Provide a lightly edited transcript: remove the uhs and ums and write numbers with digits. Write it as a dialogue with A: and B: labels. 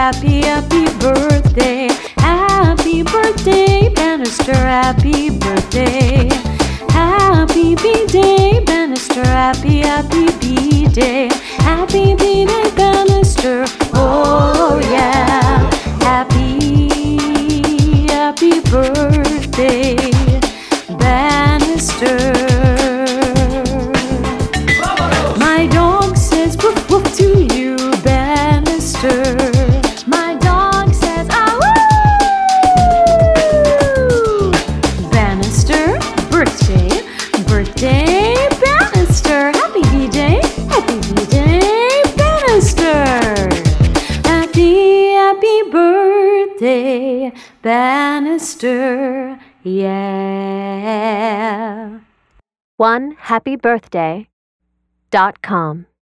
A: happy, happy birthday. Happy birthday, Bannister, happy birthday. Happy B-Day, Bannister, happy, happy B-Day. Happy B-Day, Bannister, oh yeah. Happy, happy birthday, Bannister. My dog says woof woof to you, Bannister. My dog says ah woo. Bannister, birthday, birthday, Bannister. Happy B-Day, Bannister. Happy, happy birthday, Bannister, yeah.
B: OneHappyBirthday.com